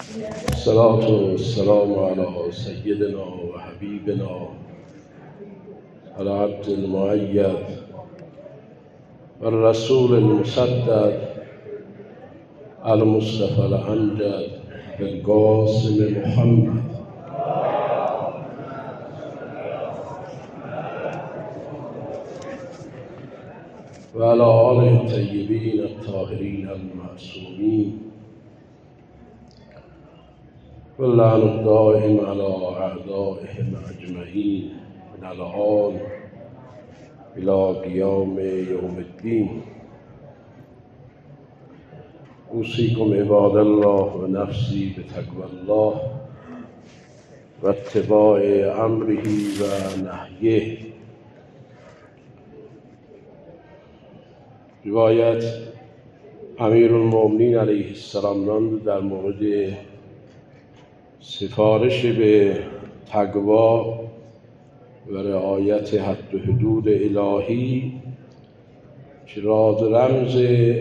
الصلاة والسلام على سيدنا وحبيبنا العبد المؤيد والرسول المسدد المصطفى الأمجد القاسم محمد وعلى آله الطيبين الطاهرين المعصومين واللعن الدائم على أعدائهم أجمعين من الآن إلى قيام يوم الدين. أوصيكم عباد الله ونفسي بتقوى الله واتباع أمره ونهيه. روایت امیرالمؤمنین علیه السلام در مورد سفارش به تقوا و رعایت حد و حدود الهی که راز و رمز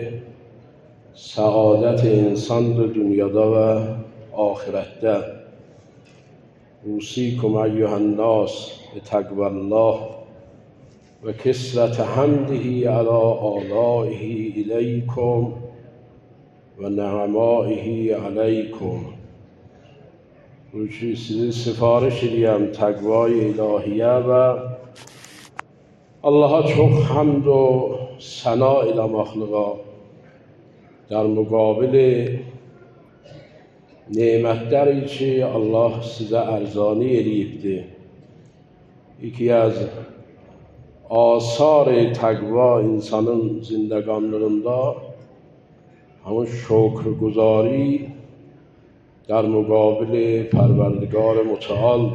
سعادت انسان در دنیادا و آخرتدا. اوصیکم ایها الناس بتقوى الله و کثرت حمده علی آلائه الیکم و نعمائه علیکم. روشی سفارش دیم تقوای الهیه و الله çok حمد و ثنا الی مخلوقا در مقابل نعمتleri که الله size ارزانی eləyibdir. یکی از آثار تقوا insanın زندگانlarında همون شکرگزاری در مقابل پروردگار متعال.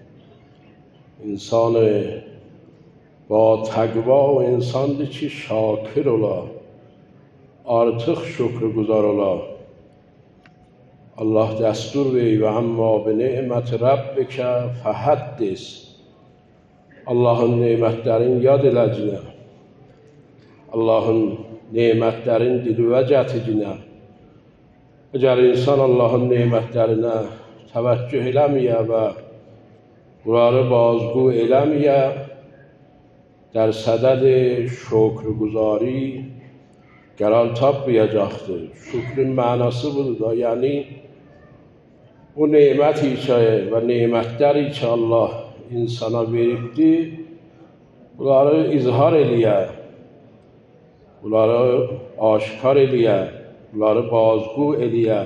انسان با تقوا و انسان چی شاکر ola، artıq şükrgüzar ola. Allah دستور وی و اما به نعمت ربک فحدث. Allah'ın nimetlerini yad eləcəklər. Allah'ın nimetlerini dilüvə gətirəcəklər. Əgər insan Allah'ın nimetlerine təvəccüh eləməyə və bunları bazgü eləməyə, در صدد şükrgüzari qərar tapmayacaqdır. Şükrün mənası budur. Yəni o nemət və nemətləri ki Allah insana veribdir, bunları izhar eləyə, bunları aşkar eləyə, bunları bazgü eləyə.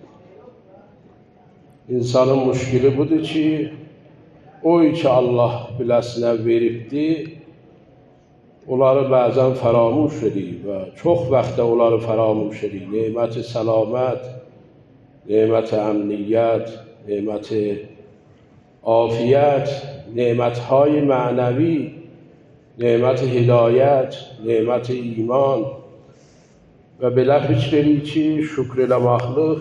İnsanın müşkili budur ki, o ki Allah biləsinə veribdir, onları bəzən fəramuş edir və çox vaxtda onları fəramuş edir. Neməti səlamət, neməti əmniyyət, neməti afiyət, nemətهای معنوی، نعمت هدایت، نعمت ایمان و به لفظ بری که شکر مخلوق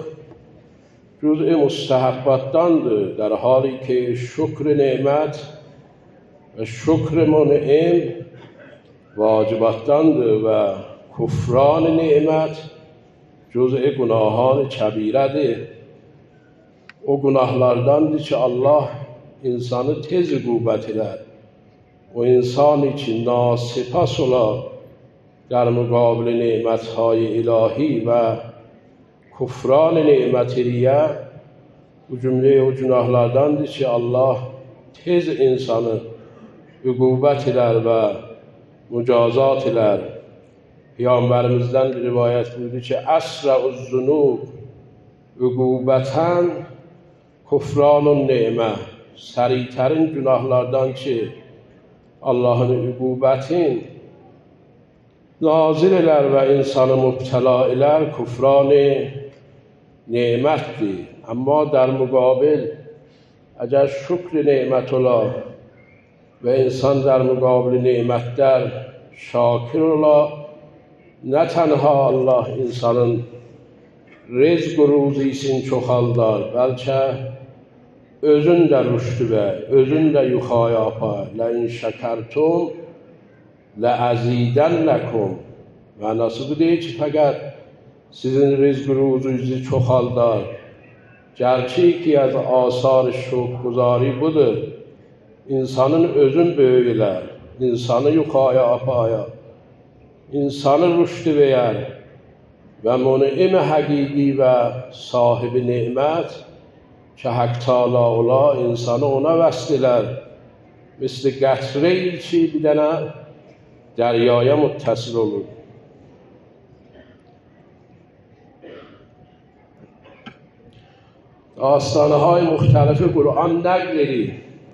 جزء مستحباتdandır، در حالی که شکر نعمت و شکر منعم واجباتdandır و کفران نعمت جزء گناهان کبیره‌dir. O günahlardandır ki Allah insanı tez uqubət edər. O insan için nasipas ola در مقابل نعمتهای الهی و کفران نعمتیه. Bu cümle o günahlardandır ki Allah tez insanı uqubət edər və mücazat edər. Peyğəmbərimizdən bir rivayət buyurdu ki əsra'uz zunub uqubətən kufranun ni'mə. Səriytərin günahlardan ki Allah'ın uqubətin nazil elər və insanı mübtəla elər, kufran-ı nemətdir. Amma در مقابل اگر شکر نعمت ola və insan در مقابل nemətlər şakir ola، nə tənha Allah insanın rızq و ruzisini çoxaldar, bəlkə özün də rüşdü və özün də yuxaya apar. لَاِنْ شَكَرْتُمْ لَعَزِيدَنَّكُمْ. Mənası bu deyil ki, fəqət sizin rızq ruzunuzu çoxaldar, Gerçi ki az asar şükürguzari budur. İnsanın özün böyüler, insanı yukarıya apaya, insanı rüştü veyer ve mun'im hakiki ve sahibi nimet که حق تعالی اولا انسانı ona وصلdiler. مثل قطره‌ای که بدنه دریای متصل olur. داستانهای مختلف قرآن نقلی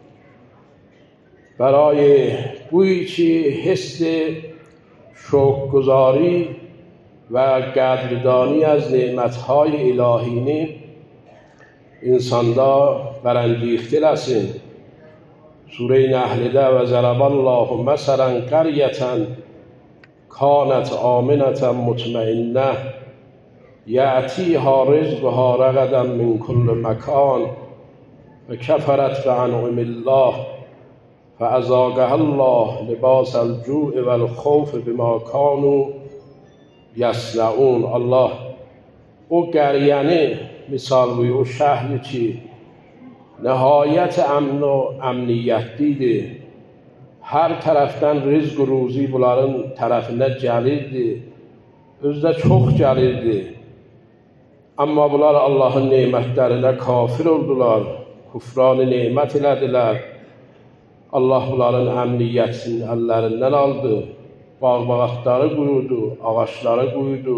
برای گویی که حس شکرگزاری و قدردانی از نعمتهای الهی insanda برانگیخته رسیم. سوره نحل ده و ضرب الله مثلا قریة کانت آمنة مطمئنة یأتیها رزقها رغدا من کل مکان فکفرت بأنعم الله فأذاقها الله لباس الجوع والخوف بما كانوا یصنعون. الله او قریه مثال بوی او شهری که نهایت امن و امنیت دیده، her tarafdan rızk و روزی bunların tarafına gəlirdi, özdə çox gəlirdi. Amma bunlar Allahın nemətlərinə kafir oldular, küfranı nemət elədilər. Allah bunların əmniyyətini əllərindən aldı, bağ-bağatları quyudu, ağaçları quyudu,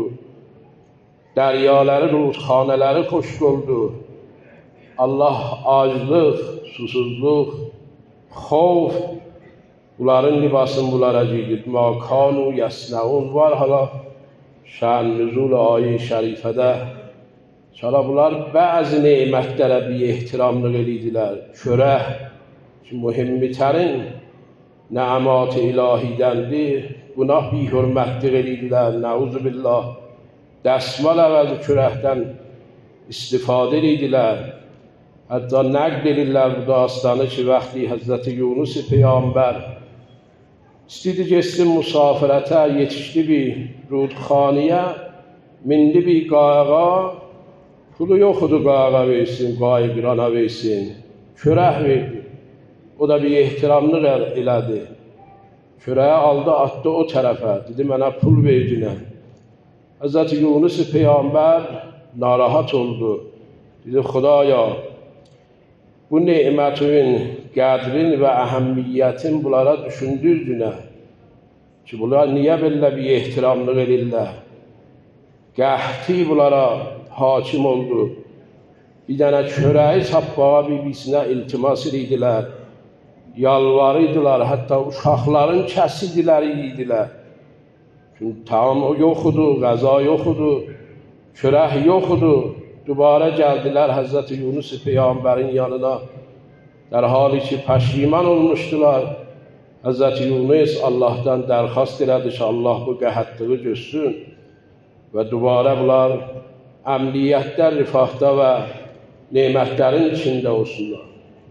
dəryaları, rudxanələri xoşq oldu. Allah aclıq, susuzluq, xof bunların libasını bunlara giydi. Makanu yasnaun var hala şan nüzul ayet-i şərifədə. Çala bunlar bəzi nemətlərə bir ehtiramlıq edirdilər. Çörək ki mühimmitərin nəamat-ı ilahidəndir. Buna bir hörmətlik edirdilər. Nəuzubillah. Dəsmal əvəzi çörəkdən istifadə edirdilər. Hətta nəql edirlər bu dastanı ki, vaxtı Həzrəti Yunus Peyğəmbər istedi geçsin musafirətə, yetişdi bir rudxaniyə, mindi bir qayığa, pulu yoxudu qayığa versin, qayıqrana versin, çörək verdi. O da bir ehtiramlıq elədi. Çörəyi aldı, atdı o tərəfə, dedi mənə pul verdinə. Həzrəti Yunus Peyğəmbər narahat oldu. Dedi Xudaya, bu nemətin, qədrin və əhəmmiyyətin bunlara düşündürdünə ki, bunlar niyə belə bir ehtiramlıq edirlər? Qəhti bunlara hakim oldu. Bir dənə çörəyi çapbağa bir-birinə iltimas edirdilər. Yalvarırdılar, hətta uşaqların kəsirdiləri yedilər. Çünki tam yoxudu, qəza yoxudu, çörək yoxudu. Dubara gəldilər Həzrəti Yunus Peyğəmbərin yanına. در حالی که پشیمان olmuşdular. Həzrəti Yunus Allah'tan dərxast elədi ki, Allah bu qəhətliyi görsün və dubara bunlar əmniyyətdə, rifahda və nemətlərin içində olsunlar.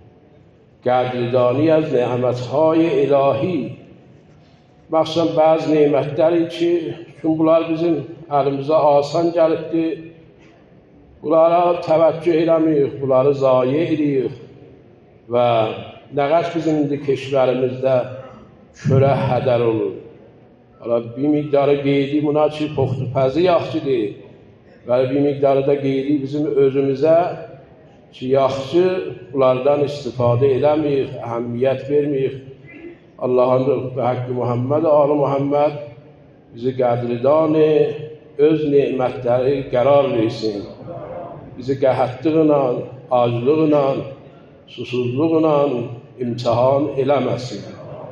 Qədridani az nemətهای ilahi. Məxsusən bəzi nemətləri ki, çünki bunlar bizim əlimizə asan gəlibdir. Bunlara təvəccüh eləmirik, bunları zayi edirik. Və nə qədər bizim indi keşvərimizdə çörək hədər olur. Hala bir miqdarı qeydi buna ki, poxtupəzi yaxçıdır. Və bir miqdarı da qeydi bizim özümüzə ki, yaxçı bunlardan istifadə eləməyik, əhəmmiyyət verməyik. Allah'ın və haqqı Muhammed, Ali Muhammed bizi qədridan öz nemətləri qərar versin. Bizi qəhətliqlə, aclıqla, susuzluqla imtihan eləməsin.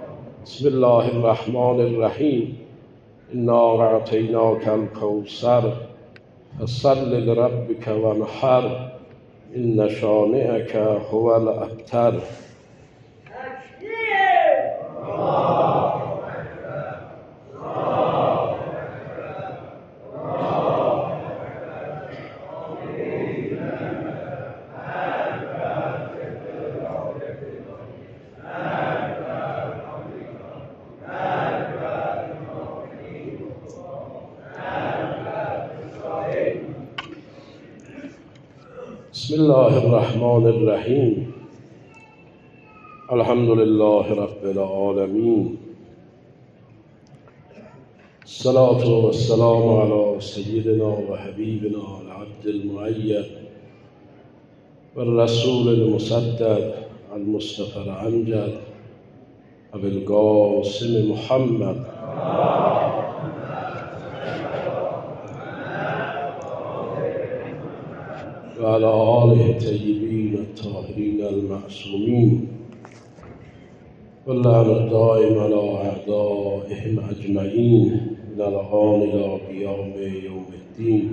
Bismillahirrahmanirrahim. İnna a'teynâkel kevser fesalli lirabbike venhar inne şâni'eke huvel ebter. بسم الله الرحمن الرحیم. الحمد لله رب العالمین. الصلاة والسلام على سيدنا وحبيبنا العبد المؤيد والرسول المصدق المصطفى الأمجد أبي القاسم محمد وعلى آله الطيبين الطاهرين المعصومين واللعن الدائم على أعدائهم أجمعين من الآن إلى قيام يوم الدين.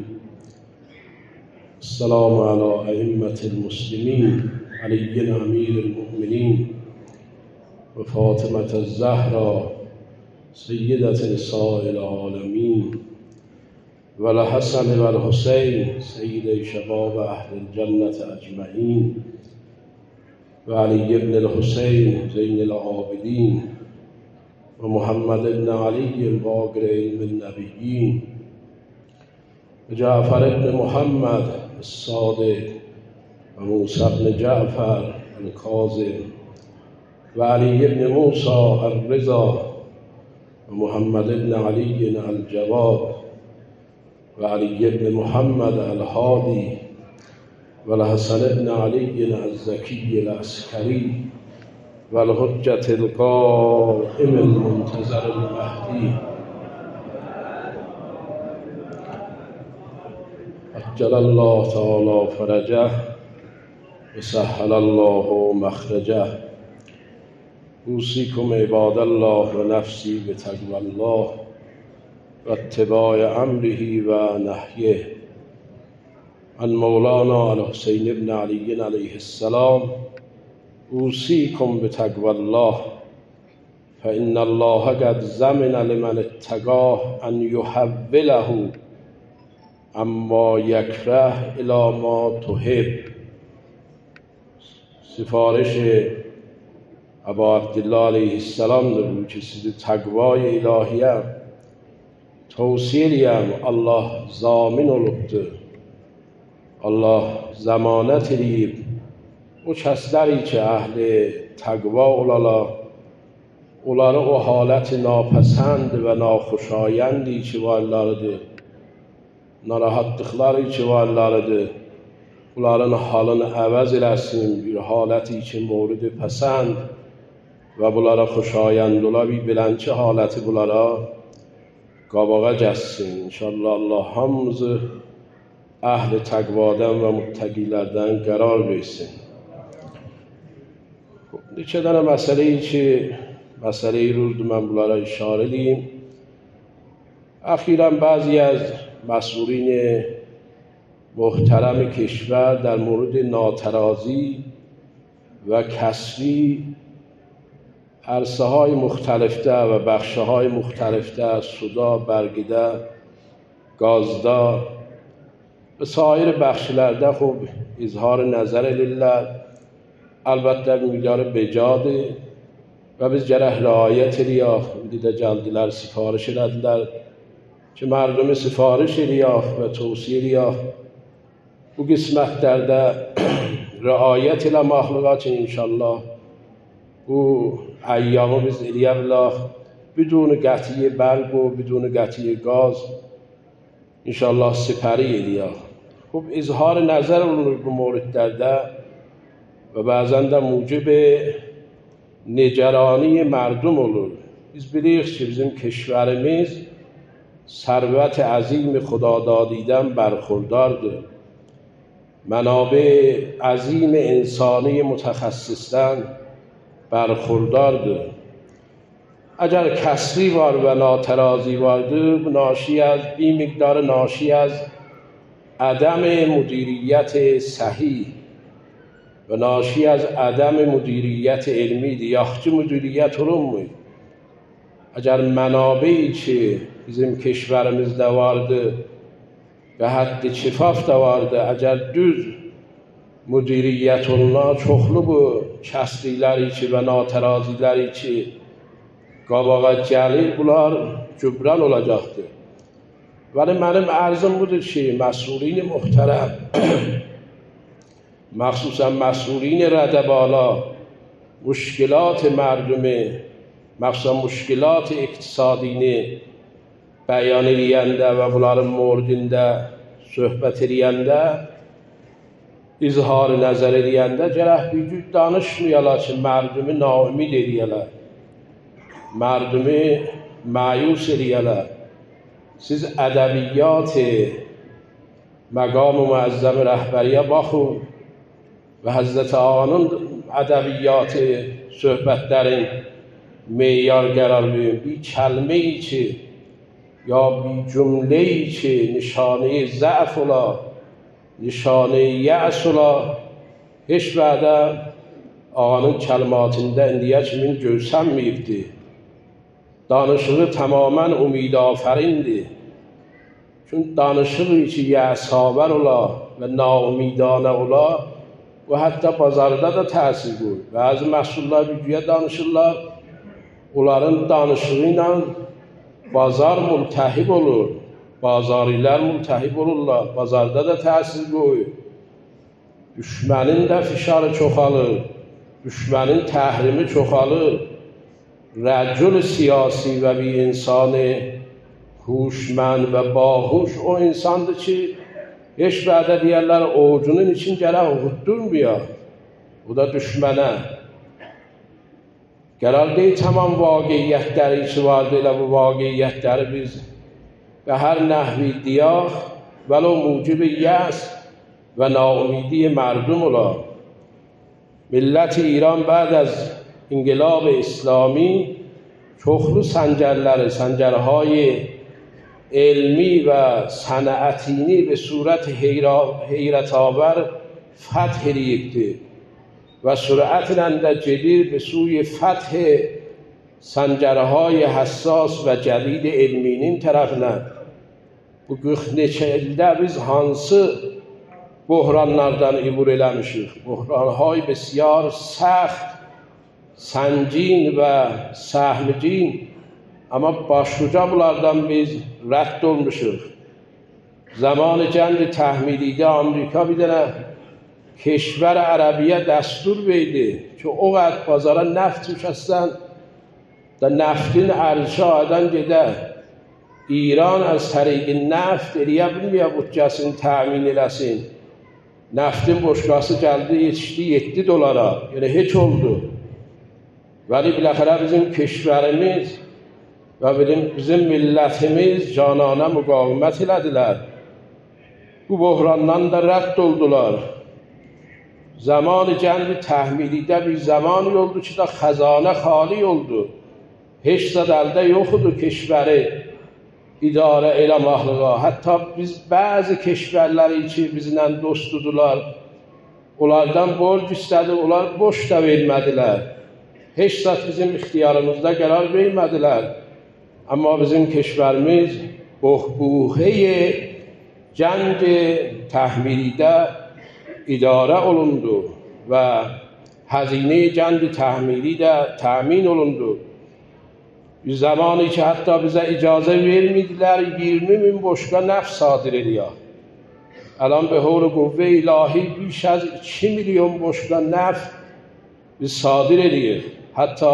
السلام على أئمة المسلمين علي أمير المؤمنين وفاطمة الزهراء سيدة نساء العالمين والحسن والحسين سيدي شباب أهل الجنة أجمعين وعلي بن الحسين زين العابدين ومحمد بن علي الباقر علم النبيين وجعفر بن محمد الصادق وموسى بن جعفر الكاظم وعلي بن موسى الرضا ومحمد بن علي الجواد وعلي بن محمد الهادي والحسن بن علي الزكي العسكري والحجة القائم المنتظر المهدي عجل الله تعالى فرجه وسهل الله مخرجه. أوصيكم عباد الله ونفسي بتقوى الله واتباع أمره ونهيه. عن مولانا الحسين بن علي عليه السلام: أوصيكم بتقوى الله فإن الله قد زمن لمن اتقاه أن يحوله اما یکره الی ما تحب. سفارش ابا عبدالله علیه السلام بود که sizi takvay ilahiyem, tavsiyeliyem. Allah zamin olubdur. Allah zəmanət edib o kəsləri ki, əhli təqva olalar, onları o haləti napəsənd və naxoşayəndi ki varlarıdır, narahatlıqları ki varlarıdır, onların halını əvəz eləsin, bir haləti ki mورد pəsənd və bunlara xoşayənd ola bilən ki haləti bunlara qabağa gəlsin. İnşallah Allah hamımızı اهل تقواdan و متقیlərdən qərar versin. Neçə dənə məsələyi روز mən bunlara işarə edeyim. اخیراً بعضی از مسئولین محترم کشور در مورد ناترازی و کسری عرصه های مختلفته و بخش های مختلفته، سودا، برگیده، گازدا و سایر بخشلerde خب اظهار نظر ediler. Elbette miktarı becadır ve biz gərək riayət ediyək. İndi də gəldilər, sifariş elədilər ki, mərdumu sifariş ediyək və tövsiyə ediyək. Bu qismətlərdə riayət eləməkliyə ki, inşallah bu əyyamı biz eləyə bilək. بدون قطعی برق و بدون قطعی گاز انشالله سپری ediyək. خب اظهار نظر olur bu موردlərdə və bəzən də mucib نگرانی مردم olur. Biz bilirik ki, bizim کشورimiz ثروت عظیم خدادادیدن برخوردارdır. منابع عظیم انسانی متخصصان برخوردارdır. اگر کسری var و ناترازی vardır، ناشی از این مقدار ناشی از عدم مدیریت صحیح و ناشی از عدم مدیریت علمی yaxşı مدیریت olunmuyor. اگر منابعی که bizim کشورimizdə vardı və hətta şifaf da vardı, əgər düz müdiriyyət olunan çoxlu bu kəsrikləri ki və natəraziləri ki qabağa gəlir, bunlar cübran olacaqdır. Vəli mənim ərzim budur ki, məsulini muhterem مخصوصا مسئولین رده بالا مشکلات مردم، مخصوصا مشکلات اقتصادini bəyan edəndə və bunların mordində söhbət edəndə, izhar nəzər edəndə gərək bir cür danışmayalar ki, mərdumi naümid edələr, mərdumi məyus edələr. Siz ədəbiyyat məqam-ı müəzzəm rəhbəriyə baxın və Həzrət Ağanın ədəbiyyatı söhbətlərin meyar qərar verin. Bir kəlmə-i ki, یا بی جمله‌ای که نشانه ضعف ola, nişanə yəs ola, heç vədə ağanın kəlmatında indiyə kimin görsənməyibdir. Danışığı tamamən umidafərindir. Çünki danışığı ki yəsavər ola və naumidana ola, o hətta bazarda da təsir qoyur. Bəzi məhsullar güya danışırlar, onların danışığı ilə bazar mültəhib olur, bazarilər mültəhib olurlar, bazarda da təsir qoyur. Düşmənin də fişarı çoxalır, düşmənin təhrimi çoxalır. Rəcül siyasi və bir insanı huşmən və bahuş o insandır ki, heç vədə deyərlər, oğucunun için gərək uğuddurmuyor. Bu da düşmənə. Qərar deyil, tamam vaqiyyətləri ki vardır, elə bu vaqiyyətləri biz və hər nəhvi diyaq vələ mucib yəs və naumidi mərdum ola. Millət İran بعد از انقلاب اسلامی çoxlu səncərləri, səncərهای علمی و صنعتینی به صورت حیرت آور فتح edibdir. و سرعت جدید به سوی فتح سنجرهای حساس و جدید علمinin tərəfinə. Bu 42 ildə biz hansı böhranlardan ibur eləmişik? Böhranهای بسیار سخت، سنگین و سهمگین، amma başlıca bunlardan biz rədd olmuşuq. Zaman Cənd Təhmilidə Amerika bir dənə کشور عربیه دستور verdi ki o qədər bazara neft düşəsən da neftin ərişi adan gedər. İran az təriqi neft eləyə bilməyə bütcəsini təmin eləsin. Neftin boşqası gəldi, yetişdi $7. Yəni heç oldu. Vəli biləxərə bizim keşvərimiz və bizim millətimiz canana müqavimət elədilər. Bu böhrandan da rədd oldular. Zaman Cənd Təhmilidə bir zaman oldu ki, da xəzanə xali oldu. Heç zad əldə yoxdur keşvəri idarə eləməklığa. Hətta biz bəzi keşvərləri ki, bizlə dostdular, onlardan borc istədik, onlar boş da vermədilər. Heç zad bizim ixtiyarımızda qərar vermədilər. Amma bizim keşvərimiz buhbuhə Cənd Təhmilidə idarə olundu və həzinə Cənd Təhmili də təmin olundu. Bir zamanı ki, hətta bizə icazə vermədilər 20,000 boşqa nəft sadir edək. Alan به حول قوه ilahi بیش از 2 milyon boşqa nəft biz sadir edək. Hətta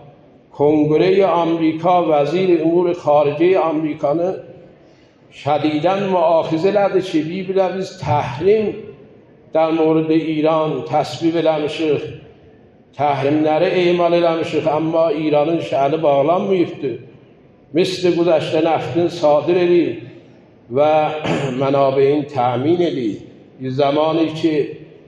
کنگره آمریکا وزیر امور خارجه آمریکانı شدیداً مؤاخذه elədi ki, biz təhrim در مورد ایران تصویب eləmişik, təhrimləri emal eləmişik, amma İranın şəli bağlanmayıbdır. Misli güzəştə nəftin sadir edib və mənabeyin təmin edib. Bir zamanı ki,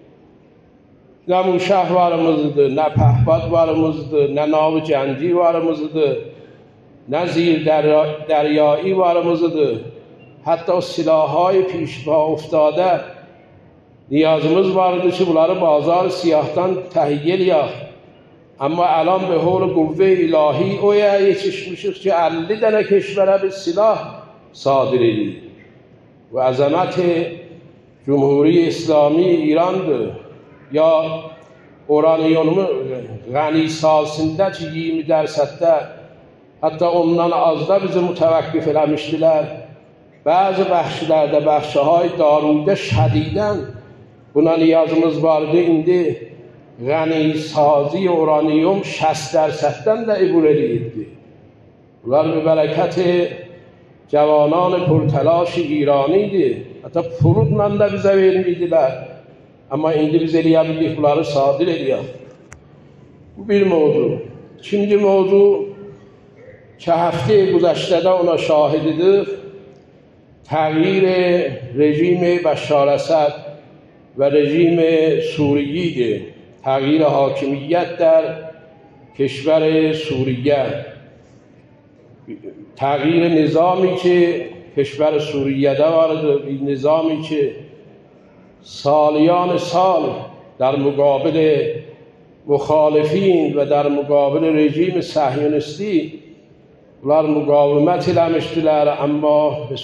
nə Muşah varımızdır, nə Pəhbad varımızdır, nə Nav-ı Cəndi varımızdır, nə Zir Dəryai varımızdır. Hətta o silahهای پیشپا افتاده نیازımız vardı ki, bunları bazar siyahdan təhiyyə eləyək. Amma الان به حول قوه ilahi oya yetişmişik ki, 50 dənə keşvərə bir silah sadir edib. Və əzəmət Cumhuri İslami İrandır. Ya uranyumu غنی sahəsində ki, 20%-də, hətta ondan az da bizi mütəvəqqif eləmişdilər. Bəzi bəxşilərdə bəxşiهای داروده şədidən buna niyazımız vardı. İndi gani sazi uranyum 60%'den de ibur edildi. Bunlar به برکت جوانان پرتلاش ایرانیdi. Hatta pulunla da bize vermiydiler. Ama indi biz eleyebildik bunları sadir ediyor. Bu bir mevzu. İkinci mevzu که هفته گذشته ona şahit idik. تغییر رژیم بشار اسد و رژیم سوریه، تغییر حاکمیت در کشور سوریه، تغییر نظامی که کشور سوریه وارد، نظامی که سالیان سال در مقابل مخالفین و در مقابل رژیم صهیونیستی bunlar مقاومت eləmişdilər، اما به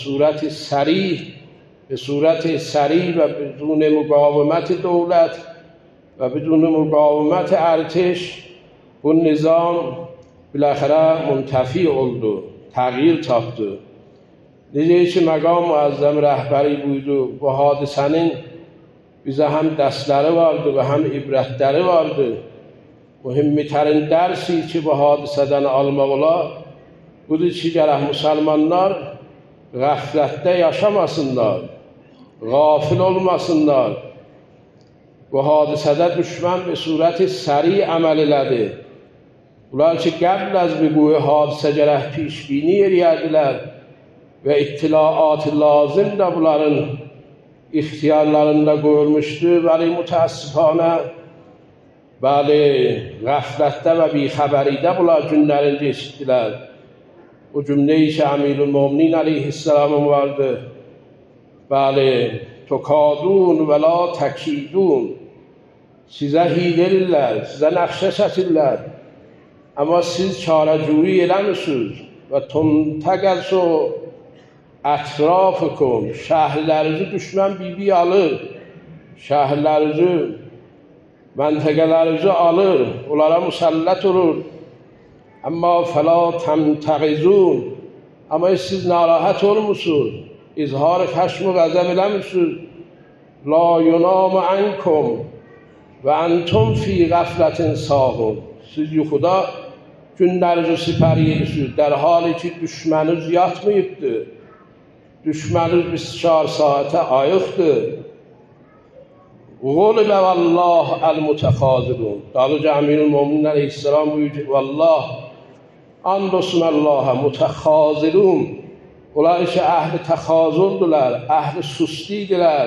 صورت سریع و بدون مقاومت دولت و بدون مقاومت ارتش bu nizam بالاخره منتفی oldu، تغییر tapdı. Necə ki məqam müəzzəm rəhbəri buydu, bu hadisənin bizə həm dərsləri vardı və həm ibrətləri vardı. Mühimmitərin dərsi ki bu hadisədən almaq olar, budur ki gərək müsəlmanlar qəflətdə yaşamasınlar, gafil olmasınlar. Bu hadisədə düşmən به صورت سریع əməl elədi. Bunlar ki qəbl az بقوی hadisə gərək پیشبینی eləyədilər və ittilaat lazım da bunların ixtiyarlarında qoyulmuşdu. Vəli mütəəssifانه bəli qəflətdə və bixəbəridə bunlar günlərini keçirdilər. O cümleyi ki امیرالمؤمنین علیه السلام vardı. Bəli, tokadun və la təkidun. Sizə hilə edirlər, sizə nəqşə çəkirlər. Amma siz çarəcüyü eləmirsiniz və tuntəqəzu ətrafıkum. Şəhərlərinizi düşmən bibi alır. Şəhərlərinizi, məntəqələrinizi alır. Onlara müsəllət olur. Amma fəla təmtəqizun. Amma siz narahat olmuşsunuz. İzhar xşm و غضب eləmirsiniz. La yunam ankum və antum fi غفلة sahun. Siz yuxuda günlərinizi sipəri edirsiniz. در حالی ki düşməniniz yatmayıbdır. Düşməniniz 24 saate ayıqdır. Qul vallah el-mutəxazilun. Dalıca Əmirülmöminin əleyhissalam buyurur. Vallah and olsun Allah'a mutəxazilun. Onlar ki əhl-i təxazüldülər, əhl-i sustidirlər.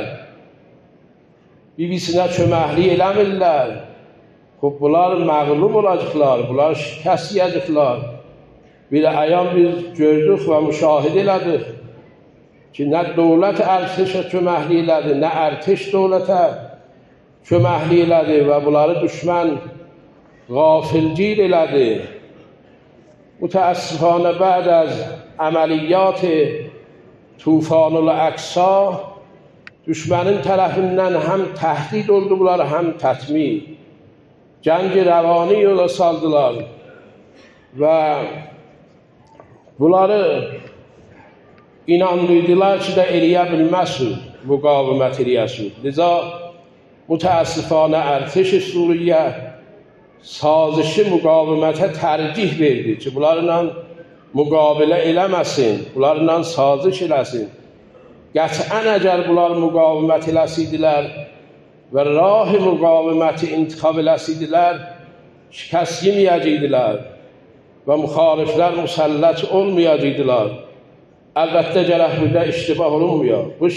Bibisinə köməklik eləmirlər. Bunlar məğlub olacaqlar, bunlar şikəst yiyəcəklər. Bir əyan biz gördük və müşahidə elədik ki, nə dövlət ərtişə köməklik elədi, nə ərtiş dövlətə köməklik elədi və bunları düşmən qafilgir elədi. متاسفانه بعد از عملیات طوفان الاقصی düşmənin tərəfindən həm təhdid oldular, həm tətmiq. Cəng rəvani yola saldılar və bunları inandırdılar ki, də eləyə bilməzsiniz, müqavimət eləyəsiniz. Liza mütəəssifانه ərtiş Suriyə sazişi müqavimətə tərcih verdi ki, bunlarla müqabilə eləməsin, bunlarla saziş eləsin. Qətiən əgər bunlar müqavimət eləsiydilər və rah-ı müqaviməti intiqab eləsiydilər, şikəst yeməyəcəkdilər və müxaliflər müsəllət olmayacaqdılar. Əlbəttə gərək burada iştibah olunmuyor. Bu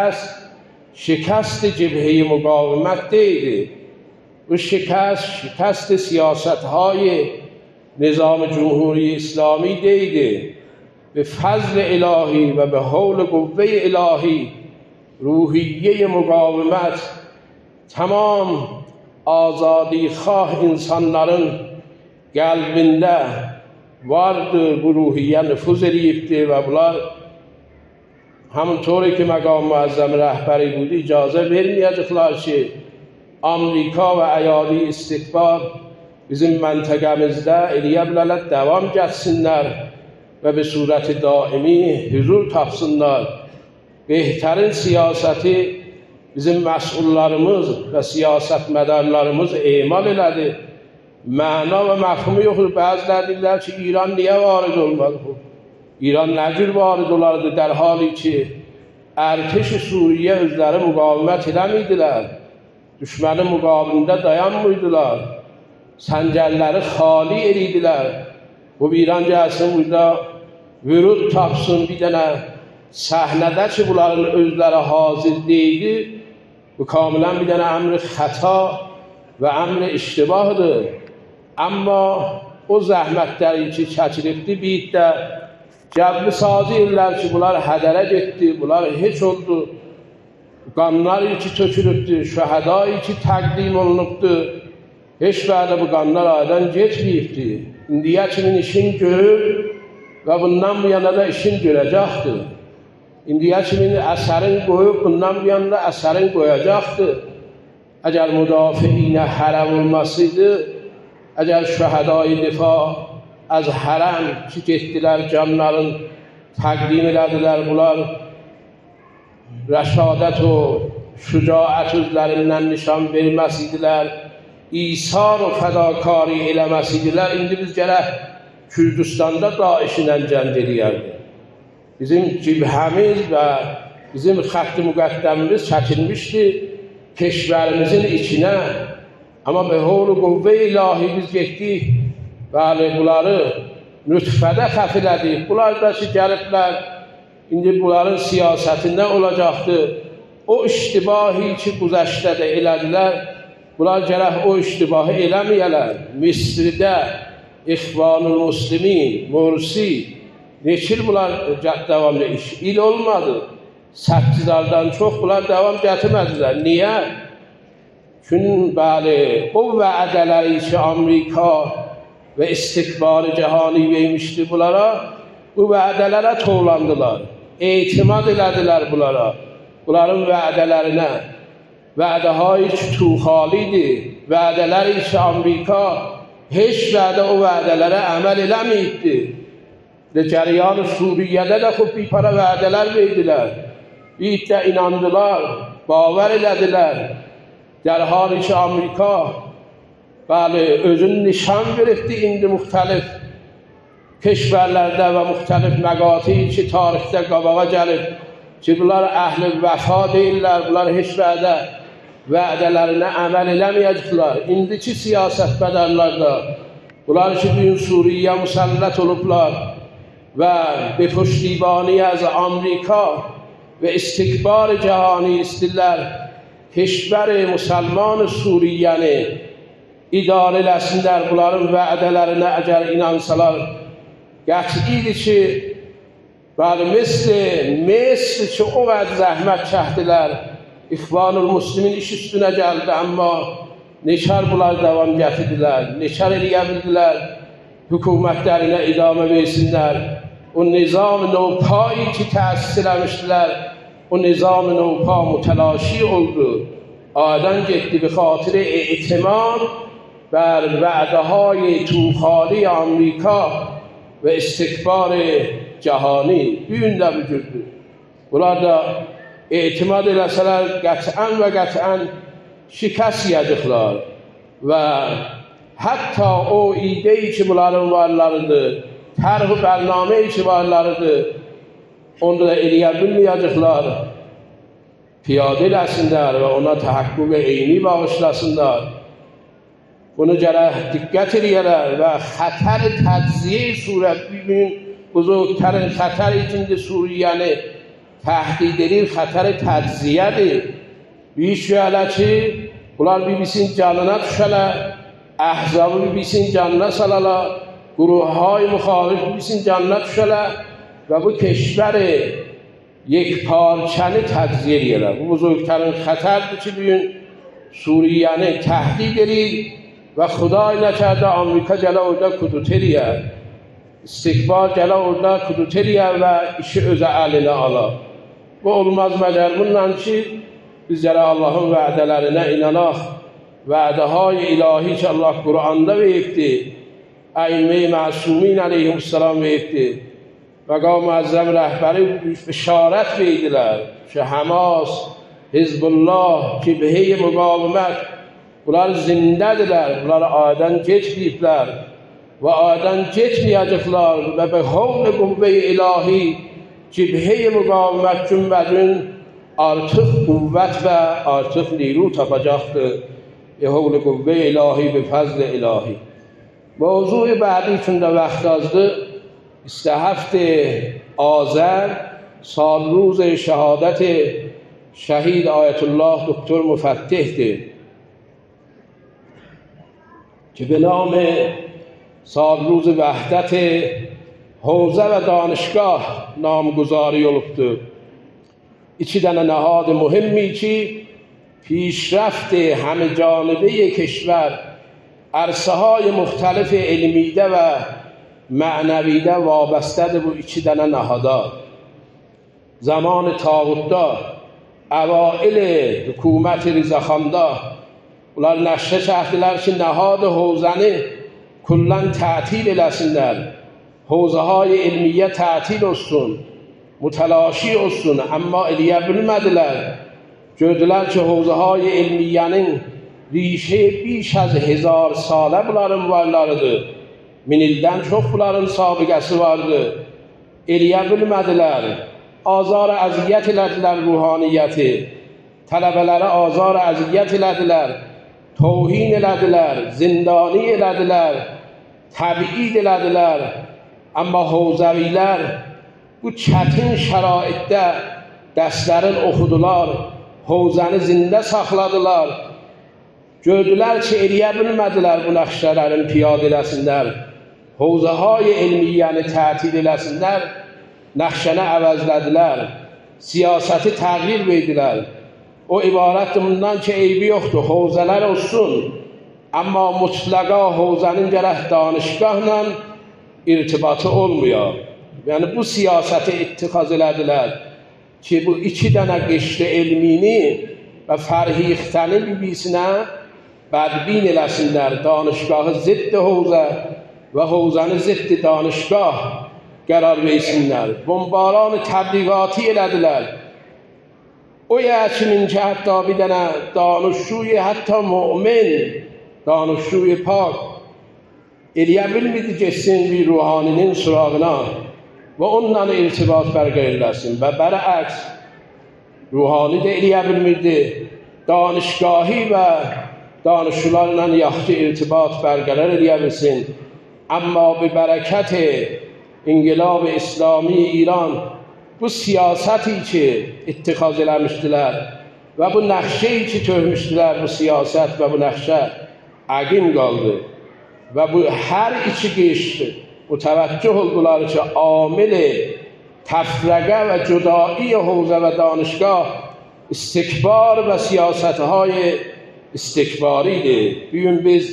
şikəst cibhə-i müqavimət deyildi. Bu şikست سیاست های نظام جمهوری اسلامی دیده. به فضل الهی و به حول قوه الهی روحیه مقاومت tamam azadi خواه insanların qəlbində vardı, bu ruhiyyə nüfuz edibdir və bunlar همونطوری که مقام معظم rəhbəri buydu, icazə verməyəcəklər ki Amerika və əyadi istikbar bizim məntəqəmizdə eləyə bilərlər, davam gəlsinlər və bir surət daimi huzur tapsınlar. Behtarin siyasəti bizim məsullarımız və siyasət mədarlarımız emal elədi. Məna və məfhumu yoxdur. Bəziləri deyirlər ki, İran niyə varid olmadı? İran nə cür varid olardı در حالی ki, ərteş Suriyə özləri müqavimət eləmiydilər. Düşmənin müqabilində dayanmıydılar. Səncərləri xali ediydilər. Bu İran gəlsin burada vürud tapsın bir dənə səhnədə ki, bunların özləri hazır deyildi. Bu kamilən bir dənə əmr xəta və əmr iştibahdır. Amma o zəhmətləri ki, çəkilibdi bir də cəbri sazı edirlər ki, bunlar hədərə getdi, bunlar heç oldu. Qanlar ki, tökülübdü, şəhədai ki, təqdim olunubdu. Heç vədə bu qanlar aydan geçməyibdi. İndiyə kimin işin görür və bundan bu yana da işin görəcəkdir. İndiyə kimin əsərin qoyub, bundan bu yana da əsərin qoyacaqdır. Əgər müdafiinə hərəm olmasıydı, əgər şəhədai difa az hərəm ki, getdilər, canların təqdim elədilər, bunlar rəşadət o şücaət özlərindən nişan verməsiydilər, İsar o fədakari eləməsiydilər. İndi biz gərək Kürdistanda Daişinlə cəng eləyərdik. Bizim cibhəmiz və bizim xətt-i müqəddəmimiz çəkilmişdi keşvərimizin içinə. Amma be hol-u quvve ilahi biz getdik, bəli, bunları nütfədə xəfilədik. Bunlar da ki, gəliblər, indi bunların siyasətində olacaqdır. O iştibahi ki, güzəştədə elədilər, bunlar gərək o iştibahı eləməyələr. Misridə İxvanul Müslimin, Mursi, neçil bunlar davamlı iş? İl olmadı. 800'lardan çox bunlar davam gətirmədilər. Niyə? Çünki bəli, o vədələri ki, Amerika və istikbar-ı cəhani vermişdi bunlara, bu vədələrə tovlandılar. Etimad elədilər bunlara, bunların vədələrinə. Vədələri ki, tuğalidir, vədələri ki, Amerika heç vədə o vədələrə əməl eləməyibdi. Cəriyan-ı Suriyədə də xub bir para vədələr verdilər. Bir də inandılar, bavar elədilər. در حالی که آمریکا بله özün nişan veribdi indi müxtəlif keşvərlərdə və müxtəlif məqati ki, tarixdə qabağa gəlib ki, bunlar əhl-i vəfa deyirlər, bunlar heç vədə vədələrinə əməl eləməyəcəklər. İndiki siyasət bədarlarda bunlar ki, bugün Suriyə müsəllət olublar və be puştibani az Amerika və istikbar cəhani istirlər keşvər müsəlman Suriyəni idarə eləsinlər, bunların vədələrinə əgər inansalar, qətidir ki, Misr ki, o vəd zəhmət çəkdilər, İxvanul Müslimin iş üstünə gəldi, amma neçər bunlar davam gətirdilər, neçər eləyə bildilər, hükümətlərinə idamə versinlər, o nizam-ı növpayı ki, təsis eləmişdilər, o nizam-ı növpa mütəlaşi oldu. Adan getdi به خاطر اعتماد بر وعده‌های توخالی آمریکا و استکبار جهانی bugün də vücuddur. Bunlar da etimad eləsələr qətiən və qətiən şikəst yiyəcəklər və hətta o ideyi ki, bunların varlarıdır, tərh-i bərnameyi ki, varlarıdır, onu da eləyə bilməyəcəklər. Piyadə eləsinlər və ona təhəkkük eyni bağışlasınlar. Bunu gərək diqqət eləyərlər və xətər tədziyə surət bugün buzurgtərin xətər içində Suriyəni təhdid edir, xətər tədziyədir. Bir şüələ ki, bunlar bir-bisin canına düşələr, əhzabı bir-bisin canına salalar, quruhhay müxalif bir-bisin canına düşələr və bu keşvəri یک پارچنه تجزیه دیگر bu بزرگترین خطر که bugün Suriye'ni tehdit edildi ve Xuday نکرده آمریکا جلو orada kudretlidir. İstikbar جلو orada kudretlidir ve işi özü eline alır. Bu olmaz məgər bundan ki biz gələ Allah'ın vədələrinə inanaq. Vədəhay ilahi ki Allah Kur'an'da veribdi. Əimmə-i Məsumin aleyhisselam veribdi. Məqam-ı Əzzəm rəhbəri bişarət verdilər ki, Həmas حزب الله cibhey müqavimət bunlar zindədirlər, bunlar adən keçməyiblər və adən keçməyəcəklər və bi havl quvve-i ilahi cibhey müqavimət cümbədin artıq quvvət və artıq نیرو tapacaqdır. به حول قوه الهی به فضل الهی. موضوع بعدی چون در وقت azdı 27 آذر سال روز شهادت شهید آیت الله دکتر مفتح‌ده که به نام سال روز وحدت حوزه و دانشگاه نامگذاری olubdu. İki dənə nahad مهمی ki پیشرفت همه جانبه کشور عرصه های مختلف علمیده و معنویده وابسته bu iki dənə nahada zaman tağutda اوائل حکومت رضاخاندا ular nəşrə çəkdilər ki nahad حوزəni کلاً تعطیل eləsinlər, حوزه های علمیه تعطیل olsun, متلاشی olsun, amma eləyə bilmədilər. Gördülər ki حوزه های علمیənin ریشه بیش از 1000 ساله bunların varlarıdır. 1000 ildən çox bunların sabiqəsi vardı. Eləyə bilmədilər. Azar əziyyət elədilər ruhaniyyəti. Tələbələrə azar əziyyət elədilər. Tohin elədilər. Zindani elədilər. Təbid elədilər. Amma حوزəvilər bu çətin şəraitdə dərslərin oxudular. Havzəni zində saxladılar. Gördülər ki, eləyə bilmədilər bu nəqşələrin piyad eləsinlər. Havzahay elmiyyəni tətil eləsinlər. Nəqşəni əvəzlədilər. Siyasəti təğyir verdilər. O ibarətdir bundan ki, eybi yoxdur. Havzələr olsun. Amma mutlaqa havzənin gərək danışgahla irtibatı olmuyor. Yəni bu siyasəti ittikhaz elədilər. ki bu iki dənə qişr elmini və fərhiixtəni bibisinə bədbin eləsinlər, danışgahı zidd havzə və havzəni zidd danışgah qərar versinlər. Bombaran təbliğati elədilər. O yəçinin ki hətta bir dənə danışşuy hətta mümin, danışşuy pak eləyə bilmirdi geçsin bir ruhaninin sırağına və onunla irtibat bərqərar eləsin və bərəks ruhani də eləyə bilmirdi, danışgahi və danışçularla yaxşı irtibat bərqərar eləyə bilsin. Amma bi bərəkət İnqilab İslami İran bu siyasəti ki ittikhaz eləmişdilər və bu nəqşəyi ki törmüşdülər, bu siyasət və bu nəqşə əqim qaldı və bu hər iki qişr متوجه oldular ki عامل تفرقه و جدایی حوزه و دانشگاه استکبار و سیاست‌های استکباریه. بیون biz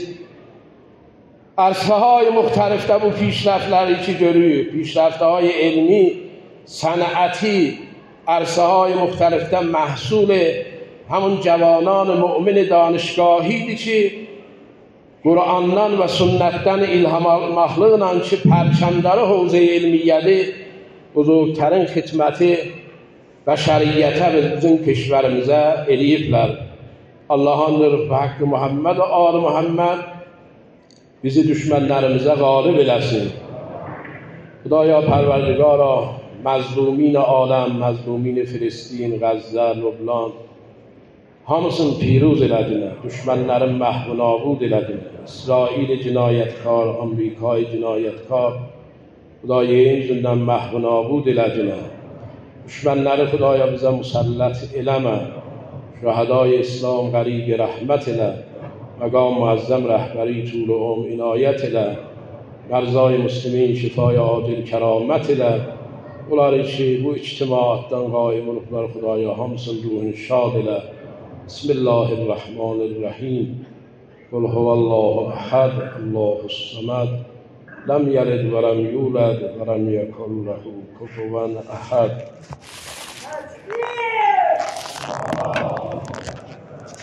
عرصه‌های مختلف bu پیشرفت‌ları ki görüyoruz. پیشرفت‌های علمی، صنعتی، عرصه‌های مختلف'ten محصول همون جوانان مؤمن دانشگاهیدی که Qur'andan və sünnətdən ilham almaqlıqla ki, pərçəmləri Havza-i Elmiyyəli buzurgtərin xidməti bəşəriyyətə və bizim keşvərimizə eləyiblər. Allah'ındır və haqqı Muhammed və ali Muhammed bizi düşmənlərimizə qalib eləsin. Xudaya pərverdigara məzlumin aləm, məzlumin Filistin, Qəzzə, Lübnan hamısını پیروز elədilər, düşmənlərin məhv və nabud elədilər. İsrail cinayətkar, Amerikay cinayətkar, Xudaya yüzündən məhv və nabud elədilər. Düşmənləri Xudaya bizə musəllət eləmə. Şəhədai İslam qərib rəhmət elə. Məqam müəzzəm rəhbəri طول عمر inayət elə. Mərzای müslimin şifای acil kəramət elə. Onları ki bu ictimaatdan qaim olublar Xudaya hamısının ruhunu şad elə. بسم الله الرحمن الرحیم قل هو الله احد الله الصمد لم یلد ولم یولد ولم یکن له کفوا احد.